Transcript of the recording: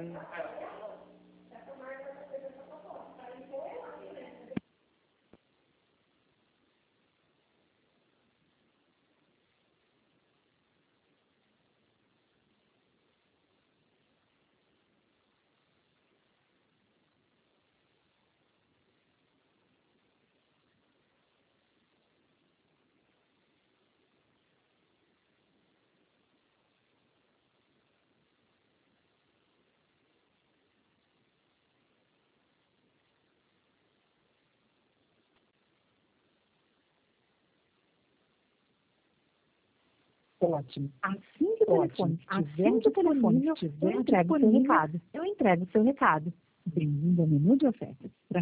Ótimo. Assim que o telefone estiver disponível, eu entrego o seu recado. Bem-vindo ao menu de ofertas.